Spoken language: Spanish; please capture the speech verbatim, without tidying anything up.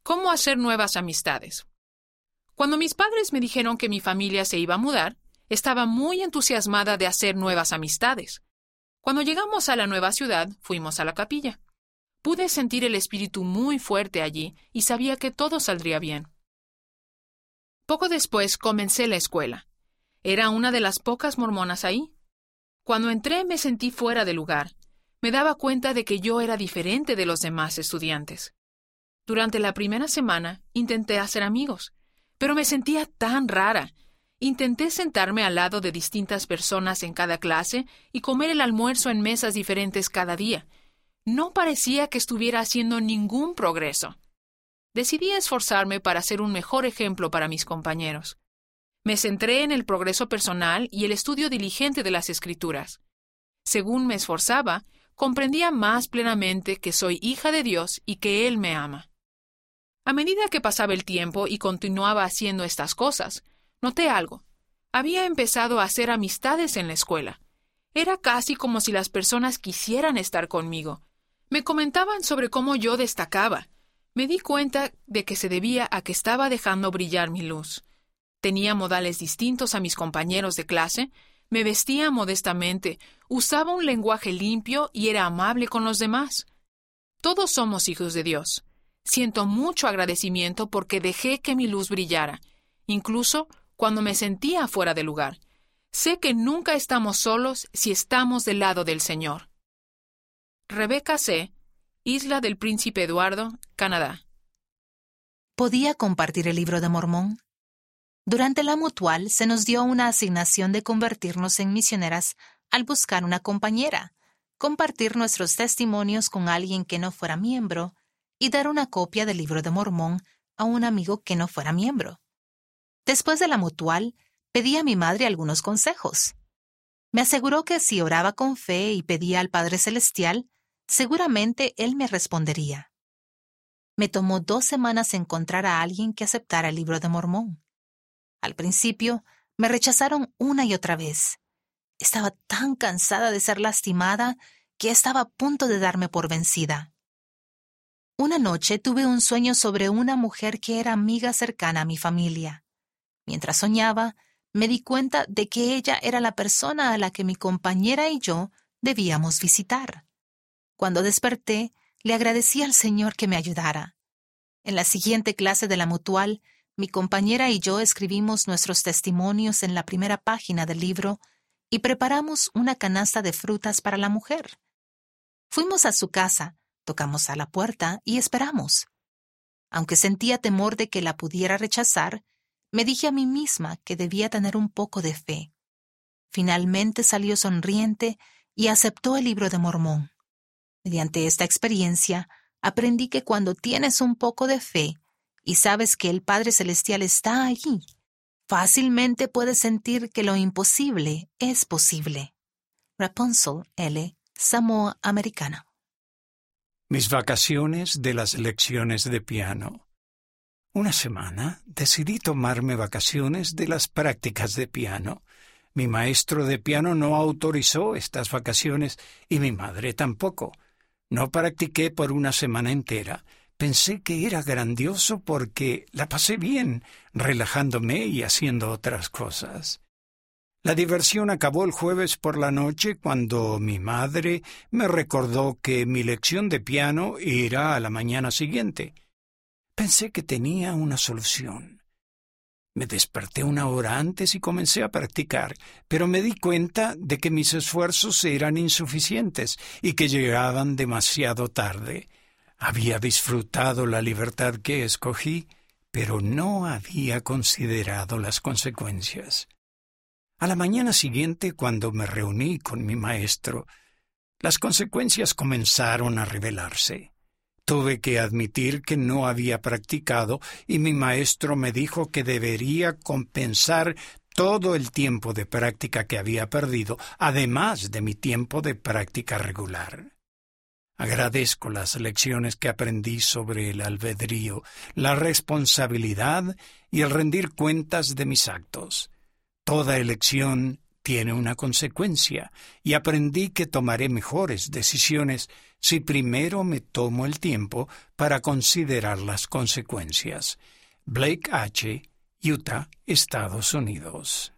¿Cómo hacer nuevas amistades? Cuando mis padres me dijeron que mi familia se iba a mudar, estaba muy entusiasmada de hacer nuevas amistades. Cuando llegamos a la nueva ciudad, fuimos a la capilla. Pude sentir el espíritu muy fuerte allí y sabía que todo saldría bien. Poco después comencé la escuela. Era una de las pocas mormonas ahí. Cuando entré me sentí fuera de lugar. Me daba cuenta de que yo era diferente de los demás estudiantes. Durante la primera semana intenté hacer amigos, pero me sentía tan rara. Intenté sentarme al lado de distintas personas en cada clase y comer el almuerzo en mesas diferentes cada día. No parecía que estuviera haciendo ningún progreso. Decidí esforzarme para ser un mejor ejemplo para mis compañeros. Me centré en el progreso personal y el estudio diligente de las Escrituras. Según me esforzaba, comprendía más plenamente que soy hija de Dios y que Él me ama. A medida que pasaba el tiempo y continuaba haciendo estas cosas, noté algo. Había empezado a hacer amistades en la escuela. Era casi como si las personas quisieran estar conmigo. Me comentaban sobre cómo yo destacaba. Me di cuenta de que se debía a que estaba dejando brillar mi luz. Tenía modales distintos a mis compañeros de clase, me vestía modestamente, usaba un lenguaje limpio y era amable con los demás. Todos somos hijos de Dios. Siento mucho agradecimiento porque dejé que mi luz brillara, incluso cuando me sentía fuera de lugar. Sé que nunca estamos solos si estamos del lado del Señor. Rebecca C., Isla del Príncipe Eduardo, Canadá. ¿Podía compartir el libro de Mormón? Durante la mutual se nos dio una asignación de convertirnos en misioneras al buscar una compañera, compartir nuestros testimonios con alguien que no fuera miembro y dar una copia del libro de Mormón a un amigo que no fuera miembro. Después de la mutual, pedí a mi madre algunos consejos. Me aseguró que si oraba con fe y pedía al Padre Celestial, seguramente Él me respondería. Me tomó dos semanas encontrar a alguien que aceptara el libro de Mormón. Al principio, me rechazaron una y otra vez. Estaba tan cansada de ser lastimada que estaba a punto de darme por vencida. Una noche tuve un sueño sobre una mujer que era amiga cercana a mi familia. Mientras soñaba, me di cuenta de que ella era la persona a la que mi compañera y yo debíamos visitar. Cuando desperté, le agradecí al Señor que me ayudara. En la siguiente clase de la mutual, mi compañera y yo escribimos nuestros testimonios en la primera página del libro y preparamos una canasta de frutas para la mujer. Fuimos a su casa, tocamos a la puerta y esperamos. Aunque sentía temor de que la pudiera rechazar, me dije a mí misma que debía tener un poco de fe. Finalmente salió sonriente y aceptó el libro de Mormón. Mediante esta experiencia, aprendí que cuando tienes un poco de fe y sabes que el Padre Celestial está allí, fácilmente puedes sentir que lo imposible es posible. Rapunzel L., Samoa Americana. Mis vacaciones de las lecciones de piano. Una semana decidí tomarme vacaciones de las prácticas de piano. Mi maestro de piano no autorizó estas vacaciones y mi madre tampoco. No practiqué por una semana entera. Pensé que era grandioso porque la pasé bien, relajándome y haciendo otras cosas. La diversión acabó el jueves por la noche cuando mi madre me recordó que mi lección de piano era a la mañana siguiente. Pensé que tenía una solución. Me desperté una hora antes y comencé a practicar, pero me di cuenta de que mis esfuerzos eran insuficientes y que llegaban demasiado tarde. Había disfrutado la libertad que escogí, pero no había considerado las consecuencias. A la mañana siguiente, cuando me reuní con mi maestro, las consecuencias comenzaron a revelarse. Tuve que admitir que no había practicado y mi maestro me dijo que debería compensar todo el tiempo de práctica que había perdido, además de mi tiempo de práctica regular. Agradezco las lecciones que aprendí sobre el albedrío, la responsabilidad y el rendir cuentas de mis actos. Toda elección tiene una consecuencia, y aprendí que tomaré mejores decisiones si primero me tomo el tiempo para considerar las consecuencias. Blake H., Utah, Estados Unidos.